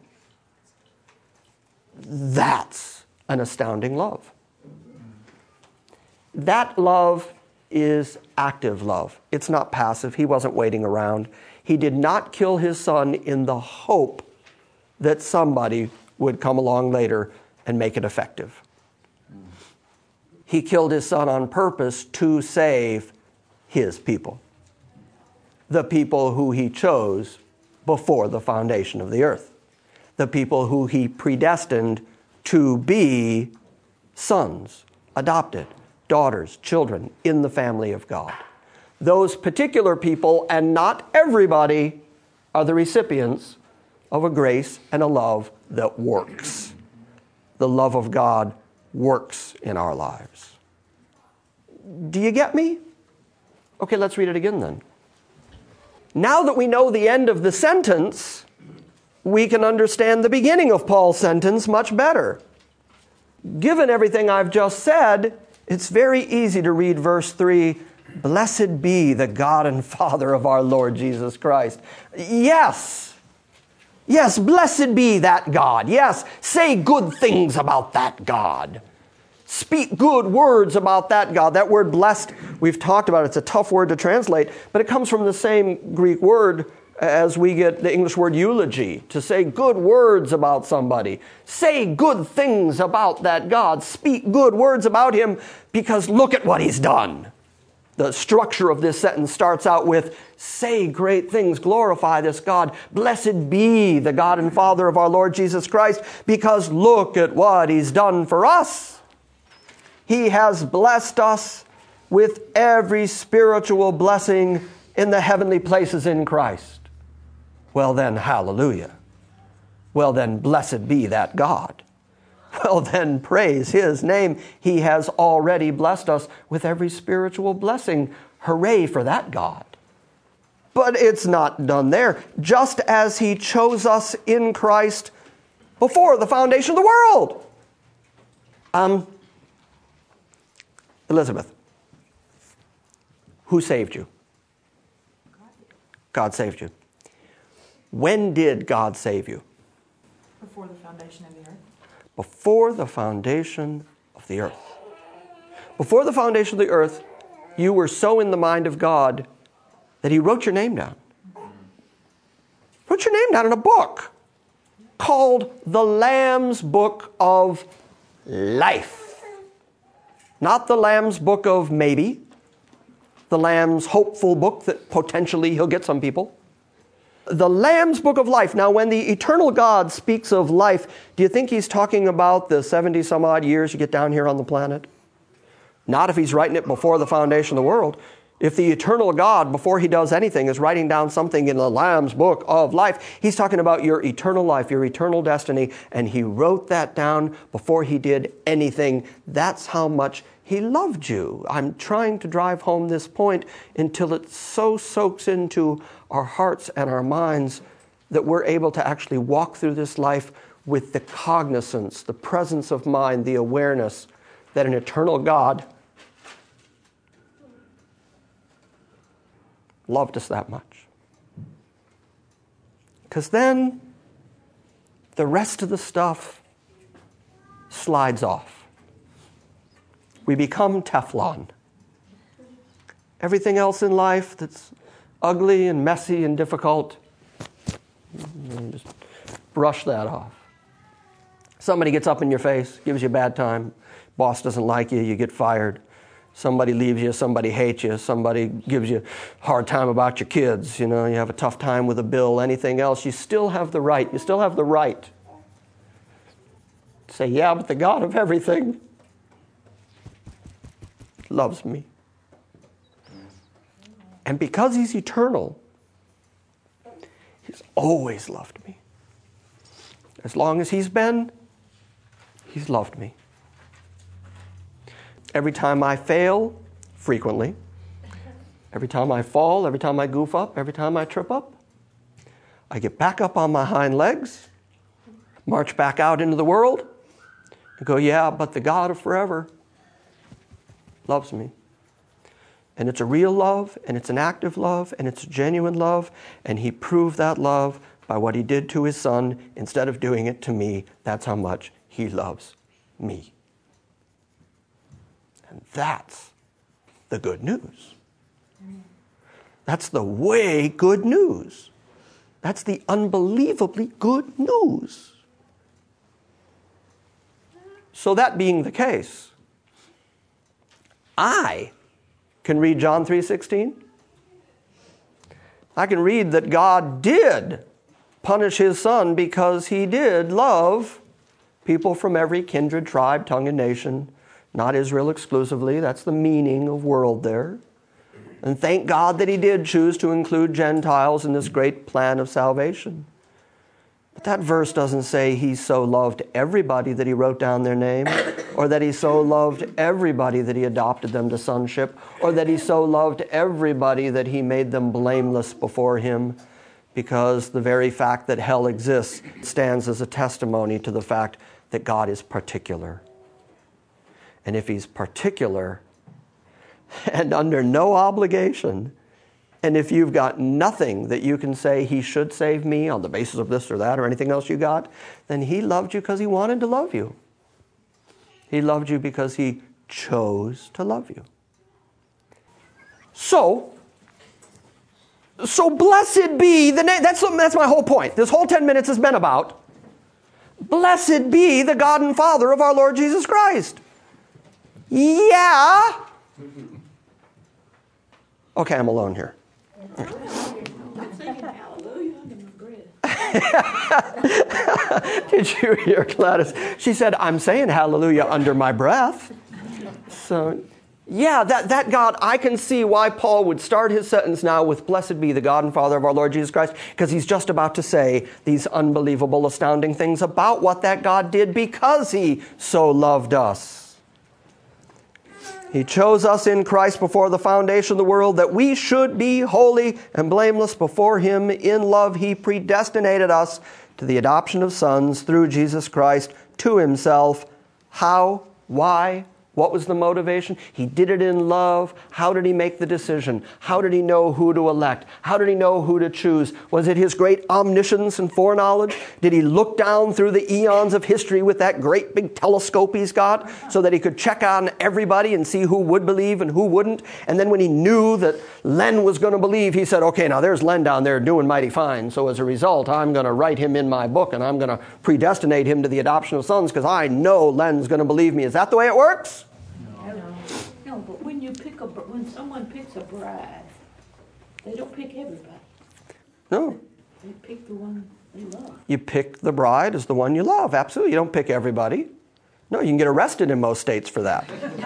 That's an astounding love. That love is active love. It's not passive. He wasn't waiting around. He did not kill His Son in the hope that somebody would come along later and make it effective. He killed His Son on purpose to save His people, the people who He chose before the foundation of the earth, the people who He predestined to be sons, adopted, daughters, children in the family of God. Those particular people, and not everybody, are the recipients of a grace and a love that works. The love of God works in our lives. Do you get me? Okay, let's read it again then. Now that we know the end of the sentence, we can understand the beginning of Paul's sentence much better. Given everything I've just said, it's very easy to read verse 3, "Blessed be the God and Father of our Lord Jesus Christ." Yes, blessed be that God. Yes, say good things about that God. Speak good words about that God. That word blessed, we've talked about it. It's a tough word to translate, but it comes from the same Greek word as we get the English word eulogy, to say good words about somebody. Say good things about that God. Speak good words about Him because look at what He's done. The structure of this sentence starts out with, say great things, glorify this God. Blessed be the God and Father of our Lord Jesus Christ, because look at what He's done for us. He has blessed us with every spiritual blessing in the heavenly places in Christ. Well then, hallelujah. Well then, blessed be that God. Well then, praise His name. He has already blessed us with every spiritual blessing. Hooray for that God. But it's not done there. Just as He chose us in Christ before the foundation of the world. Elizabeth, who saved you? God saved you. When did God save you? Before the foundation of the earth. Before the foundation of the earth. Before the foundation of the earth, you were so in the mind of God that He wrote your name down. Wrote your name down in a book called the Lamb's Book of Life. Not the Lamb's Book of maybe. The Lamb's hopeful book that potentially He'll get some people. The Lamb's Book of Life. Now, when the eternal God speaks of life, do you think He's talking about the 70 some odd years you get down here on the planet? Not if He's writing it before the foundation of the world. If the eternal God, before He does anything, is writing down something in the Lamb's Book of Life, He's talking about your eternal life, your eternal destiny, and He wrote that down before He did anything. That's how much He loved you. I'm trying to drive home this point until it so soaks into our hearts and our minds that we're able to actually walk through this life with the cognizance, the presence of mind, the awareness that an eternal God loved us that much. Because then the rest of the stuff slides off. We become Teflon. Everything else in life that's ugly and messy and difficult, just brush that off. Somebody gets up in your face, gives you a bad time, boss doesn't like you, you get fired. Somebody leaves you, somebody hates you, somebody gives you a hard time about your kids, you have a tough time with a bill, anything else, you still have the right to say, yeah, but the God of everything loves me. And because He's eternal, He's always loved me. As long as He's been, He's loved me. Every time I fail, frequently, every time I fall, every time I goof up, every time I trip up, I get back up on my hind legs, march back out into the world, and go, yeah, but the God of forever loves me. And it's a real love, and it's an active love, and it's a genuine love, and He proved that love by what He did to His Son instead of doing it to me. That's how much He loves me. And that's the good news. That's the way good news. That's the unbelievably good news. So that being the case, I can read John 3:16. I can read that God did punish His Son because He did love people from every kindred, tribe, tongue, and nation. Not Israel exclusively. That's the meaning of world there. And thank God that He did choose to include Gentiles in this great plan of salvation. But that verse doesn't say He so loved everybody that He wrote down their name, or that He so loved everybody that He adopted them to sonship, or that He so loved everybody that He made them blameless before Him, because the very fact that hell exists stands as a testimony to the fact that God is particular. And if He's particular and under no obligation, and if you've got nothing that you can say He should save me on the basis of this or that or anything else you got, then He loved you because He wanted to love you. He loved you because He chose to love you. So blessed be the name. That's my whole point. This whole 10 minutes has been about, blessed be the God and Father of our Lord Jesus Christ. Yeah. Okay, I'm alone here. I'm singing hallelujah under my breath. Did you hear Gladys? She said, I'm saying hallelujah under my breath. So, yeah, that God, I can see why Paul would start his sentence now with blessed be the God and Father of our Lord Jesus Christ, because he's just about to say these unbelievable, astounding things about what that God did because He so loved us. He chose us in Christ before the foundation of the world that we should be holy and blameless before Him. In love, He predestinated us to the adoption of sons through Jesus Christ to Himself. How? Why? What was the motivation? He did it in love. How did He make the decision? How did He know who to elect? How did He know who to choose? Was it His great omniscience and foreknowledge? Did He look down through the eons of history with that great big telescope He's got so that He could check on everybody and see who would believe and who wouldn't? And then when He knew that Len was going to believe, He said, okay, now there's Len down there doing mighty fine. So as a result, I'm going to write him in my book and I'm going to predestinate him to the adoption of sons because I know Len's going to believe me. Is that the way it works? No, but when someone picks a bride, they don't pick everybody. No. They pick the one they love. You pick the bride as the one you love. Absolutely. You don't pick everybody. No, you can get arrested in most states for that.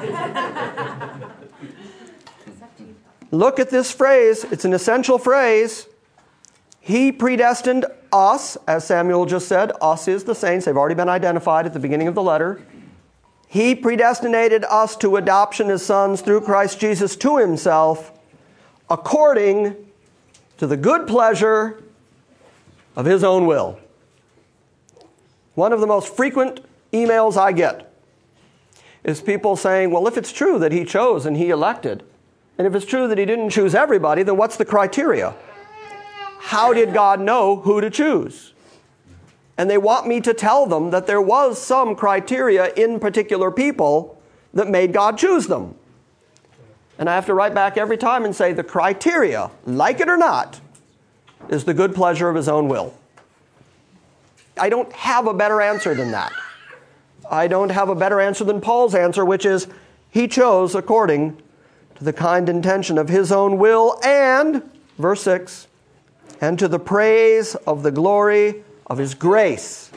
Look at this phrase. It's an essential phrase. He predestined us, as Samuel just said. Us is the saints. They've already been identified at the beginning of the letter. He predestinated us to adoption as sons through Christ Jesus to Himself, according to the good pleasure of His own will. One of the most frequent emails I get is people saying, well, if it's true that He chose and He elected, and if it's true that He didn't choose everybody, then what's the criteria? How did God know who to choose? And they want me to tell them that there was some criteria in particular people that made God choose them. And I have to write back every time and say the criteria, like it or not, is the good pleasure of His own will. I don't have a better answer than that. I don't have a better answer than Paul's answer, which is He chose according to the kind intention of his own will and, verse 6, and to the praise of the glory of his grace.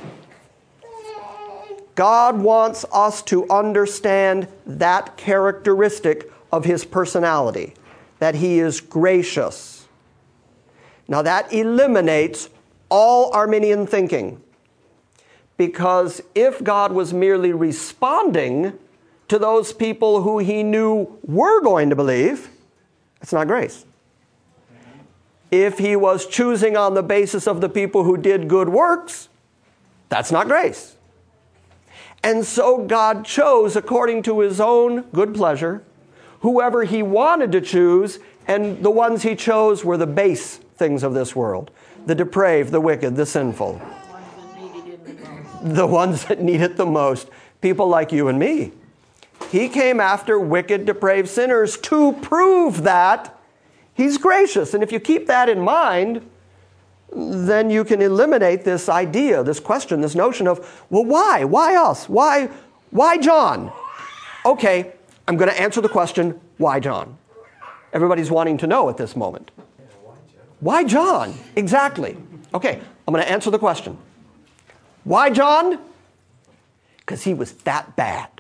God wants us to understand that characteristic of his personality, that he is gracious. Now that eliminates all Arminian thinking, because if God was merely responding to those people who he knew were going to believe, it's not grace. If he was choosing on the basis of the people who did good works, that's not grace. And so God chose according to his own good pleasure whoever he wanted to choose, and the ones he chose were the base things of this world, the depraved, the wicked, the sinful, the ones that need it the most, people like you and me. He came after wicked, depraved sinners to prove that he's gracious. And if you keep that in mind, then you can eliminate this idea, this question, this notion of, well, why? Why us? Why John? Okay, I'm going to answer the question, why John? Everybody's wanting to know at this moment. Why John? Exactly. Okay, I'm going to answer the question. Why John? Because he was that bad.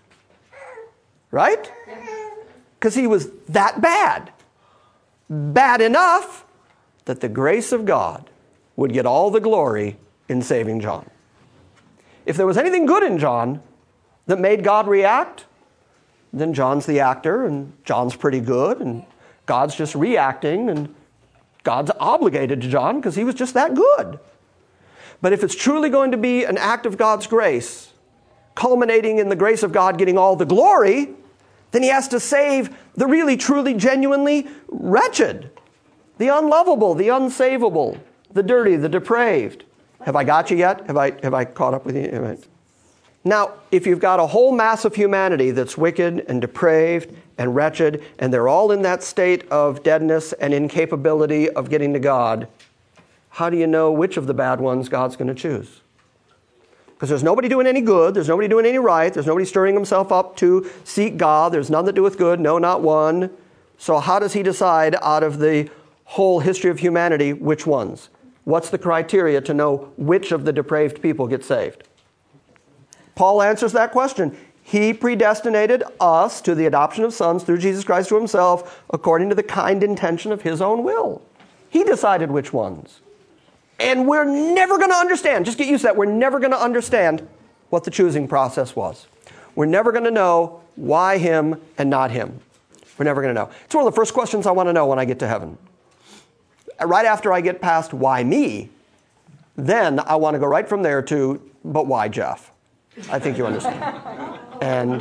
Right? Because he was that bad. Bad enough that the grace of God would get all the glory in saving John. If there was anything good in John that made God react, then John's the actor, and John's pretty good, and God's just reacting, and God's obligated to John because he was just that good. But if it's truly going to be an act of God's grace, culminating in the grace of God getting all the glory, then he has to save the really, truly, genuinely wretched, the unlovable, the unsavable, the dirty, the depraved. Have I got you yet? Have I caught up with you? Now, if you've got a whole mass of humanity that's wicked and depraved and wretched, and they're all in that state of deadness and incapability of getting to God, how do you know which of the bad ones God's going to choose? Because there's nobody doing any good, there's nobody doing any right, there's nobody stirring himself up to seek God, there's none that doeth good, no, not one. So how does he decide out of the whole history of humanity which ones? What's the criteria to know which of the depraved people get saved? Paul answers that question. He predestinated us to the adoption of sons through Jesus Christ to himself according to the kind intention of his own will. He decided which ones. And we're never going to understand, just get used to that, we're never going to understand what the choosing process was. We're never going to know why him and not him. We're never going to know. It's one of the first questions I want to know when I get to heaven. Right after I get past why me, then I want to go right from there to, but why Jeff? I think you understand. And,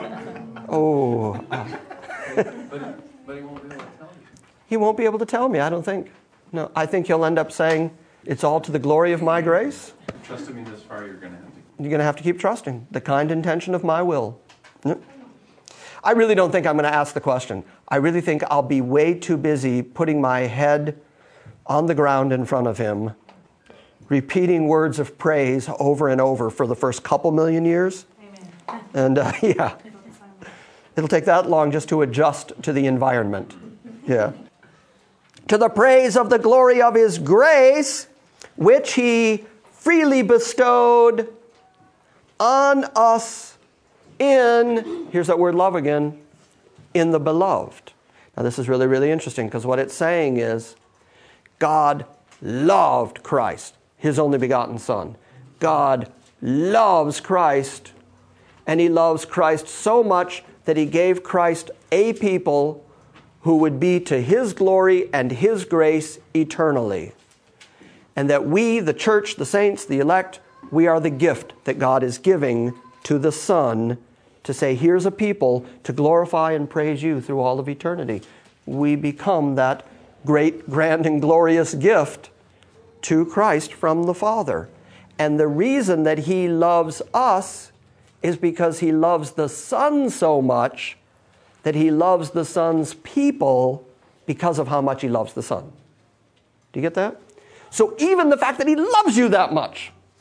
But he won't be able to tell you. He won't be able to tell me, I don't think. No, I think he'll end up saying, it's all to the glory of my grace. Trusting me this far, you're going to have to. You're going to have to keep trusting the kind intention of my will. I really don't think I'm going to ask the question. I really think I'll be way too busy putting my head on the ground in front of him, repeating words of praise over and over for the first couple million years. Amen. And yeah, it'll take that long just to adjust to the environment. Yeah. To the praise of the glory of his grace, which he freely bestowed on us in, here's that word love again, in the beloved. Now this is really, really interesting because what it's saying is God loved Christ, his only begotten Son. God loves Christ, and he loves Christ so much that he gave Christ a people who would be to his glory and his grace eternally. And that we, the church, the saints, the elect, we are the gift that God is giving to the Son to say, here's a people to glorify and praise you through all of eternity. We become that great, grand, and glorious gift to Christ from the Father. And the reason that he loves us is because he loves the Son so much that he loves the Son's people because of how much he loves the Son. Do you get that? So even the fact that he loves you that much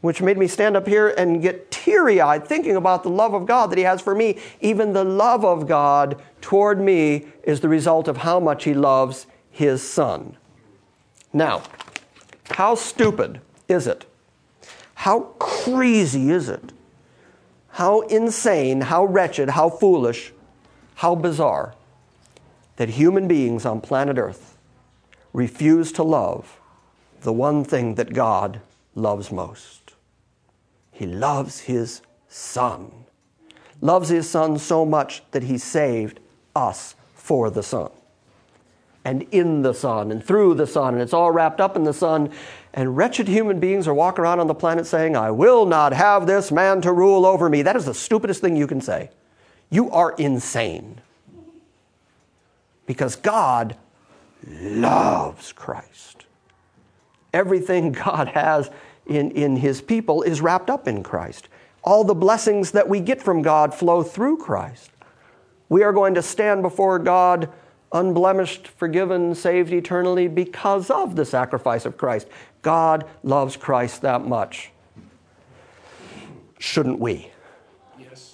which made me stand up here and get teary-eyed thinking about the love of God that He has for me. Even the love of God toward me is the result of how much He loves His Son. Now, how stupid is it? How crazy is it? How insane, how wretched, how foolish, how bizarre that human beings on planet Earth refuse to love the one thing that God loves most. He loves His Son. Loves His Son so much that He saved us for the Son. And in the Son, and through the Son, and it's all wrapped up in the Son. And wretched human beings are walking around on the planet saying, I will not have this man to rule over me. That is the stupidest thing you can say. You are insane. Because God loves Christ. Everything God has in His people is wrapped up in Christ. All the blessings that we get from God flow through Christ. We are going to stand before God unblemished, forgiven, saved eternally because of the sacrifice of Christ. God loves Christ that much. Shouldn't we? Yes.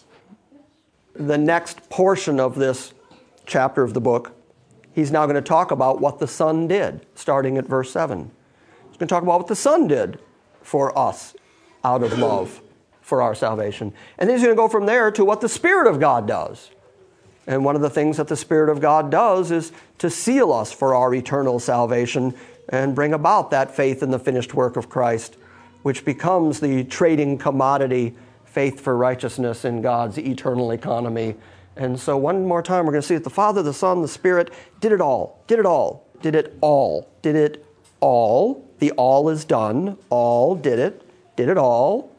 The next portion of this chapter of the book, he's now going to talk about what the Son did, starting at verse 7. He's going to talk about what the Son did for us out of love for our salvation. And then he's going to go from there to what the Spirit of God does. And one of the things that the Spirit of God does is to seal us for our eternal salvation and bring about that faith in the finished work of Christ, which becomes the trading commodity, faith for righteousness in God's eternal economy. And so one more time, we're going to see that the Father, the Son, the Spirit did it all, did it all, did it all, did it all. The all is done. All did it all.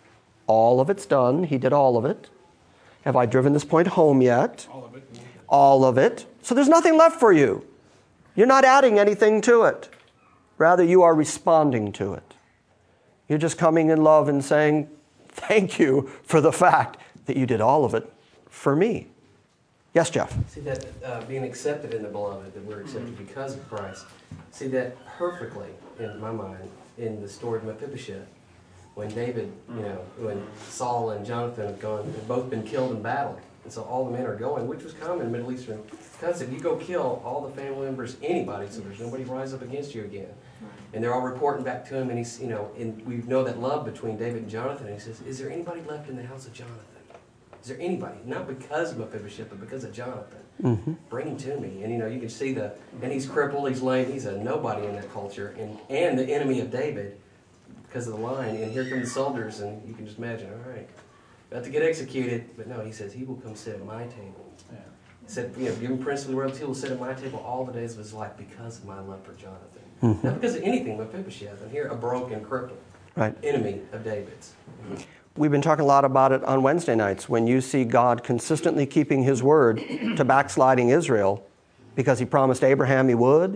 All of it's done. He did all of it. Have I driven this point home yet? All of it. All of it. So there's nothing left for you. You're not adding anything to it. Rather, you are responding to it. You're just coming in love and saying, thank you for the fact that you did all of it for me. Yes, Jeff? See that being accepted in the beloved, that we're accepted because of Christ. See that perfectly, in my mind, in the story of Mephibosheth. When David, when Saul and Jonathan have both been killed in battle. And so all the men are going, which was common in Middle Eastern concept. You go kill all the family members, anybody, so there's nobody rise up against you again. And they're all reporting back to him, and he's, and we know that love between David and Jonathan. And he says, is there anybody left in the house of Jonathan? Is there anybody? Not because of Mephibosheth, but because of Jonathan. Mm-hmm. Bring him to me. And you can see and he's crippled, he's lame, he's a nobody in that culture, and the enemy of David because of the line. And here come the soldiers, and you can just imagine, all right, about to get executed. But no, he says, he will come sit at my table. Yeah. He said, give him princely royalty, he will sit at my table all the days of his life because of my love for Jonathan. Mm-hmm. Not because of anything Mephibosheth. And here, a broken, crippled enemy of David's. Mm-hmm. We've been talking a lot about it on Wednesday nights. When you see God consistently keeping His word to backsliding Israel because He promised Abraham He would.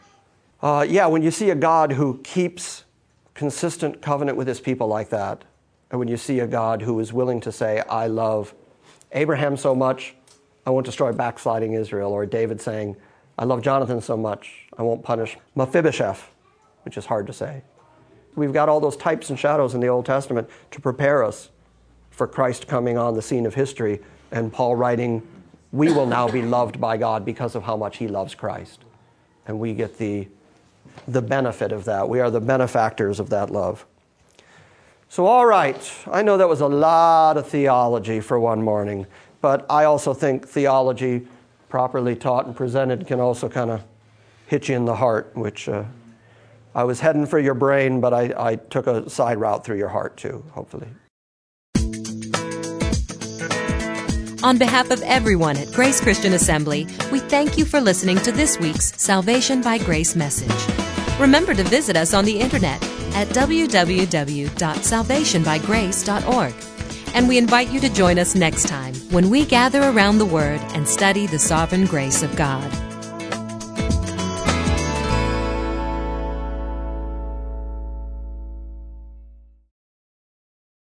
Right. When you see a God who keeps consistent covenant with His people like that, and when you see a God who is willing to say, I love Abraham so much, I won't destroy backsliding Israel, or David saying, I love Jonathan so much, I won't punish Mephibosheth, which is hard to say. We've got all those types and shadows in the Old Testament to prepare us for Christ coming on the scene of history, and Paul writing, we will now be loved by God because of how much He loves Christ. And we get the benefit of that. We are the benefactors of that love. So, all right, I know that was a lot of theology for one morning, but I also think theology properly taught and presented can also kind of hit you in the heart, which I was heading for your brain, but I took a side route through your heart too, hopefully. On behalf of everyone at Grace Christian Assembly, we thank you for listening to this week's Salvation by Grace message. Remember to visit us on the internet at www.salvationbygrace.org. And we invite you to join us next time when we gather around the Word and study the sovereign grace of God.